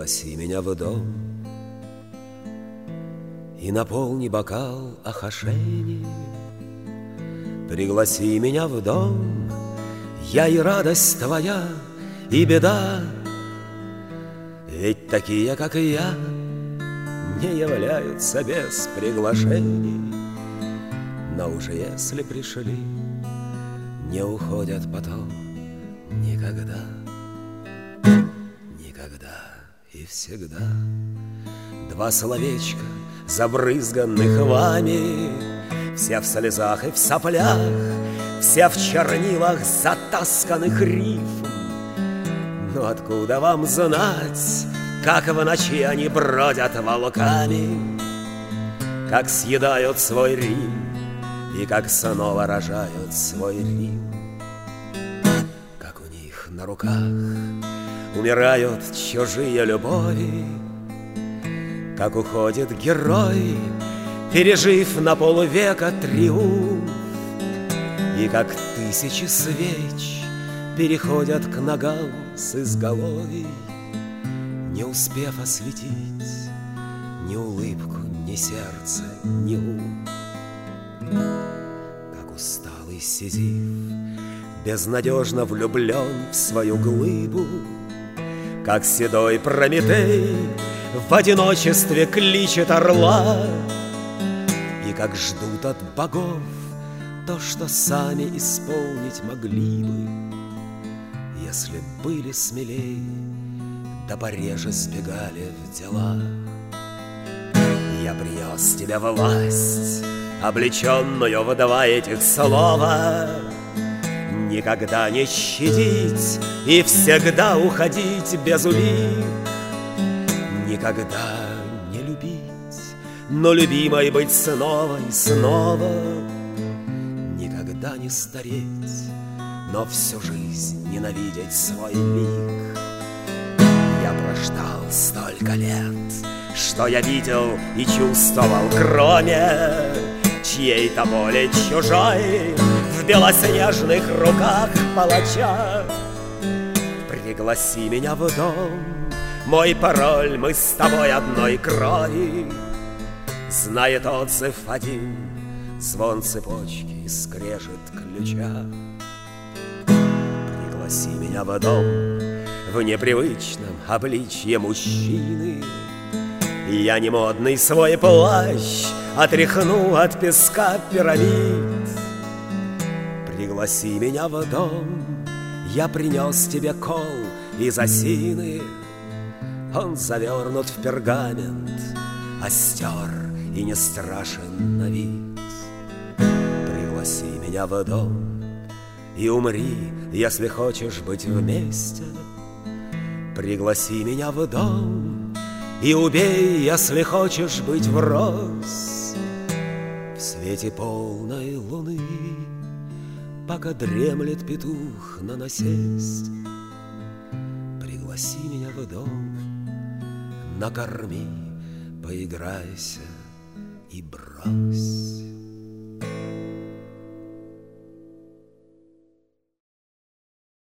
Пригласи меня в дом и наполни бокал Ахашени. Пригласи меня в дом, я и радость твоя, и беда. Ведь такие, как и я, не являются без приглашений. Но уже если пришли, не уходят потом никогда. Никогда и всегда. Два словечка, забрызганных вами, все в слезах и в соплях, все в чернилах затасканных рифм. Но откуда вам знать, как в ночи они бродят волками, как съедают свой Рим и как снова рожают свой Рим, как у них на руках умирают чужие любови, как уходит герой, пережив на полвека триумф, и как тысячи свеч переходят к ногам с изголовий, не успев осветить ни улыбку, ни сердце, ни ум. Как усталый Сизиф, безнадежно влюблен в свою глыбу, как седой Прометей в одиночестве кличет орла, и как ждут от богов то, что сами исполнить могли бы, если были смелей, да пореже сбегали в дела. Я принес тебе власть, облеченную в два этих слова, никогда не щадить и всегда уходить без улик, никогда не любить, но любимой быть снова и снова, никогда не стареть, но всю жизнь ненавидеть свой лик. Я прождал столько лет, что я видел и чувствовал, кроме чьей-то боли чужой в белоснежных руках палача. Пригласи меня в дом, мой пароль, мы с тобой одной крови. Знает отзыв один, звон цепочки и скрежет ключа. Пригласи меня в дом в непривычном обличье мужчины. Я не модный свой плащ отряхну от песка пирамид. Пригласи меня в дом, я принес тебе кол из осины. Он завернут в пергамент, остер и не страшен на вид. Пригласи меня в дом и умри, если хочешь быть вместе. Пригласи меня в дом и убей, если хочешь быть врозь. В свете полной луны, пока дремлет петух на насесть, пригласи меня в дом, накорми, поиграйся и брось.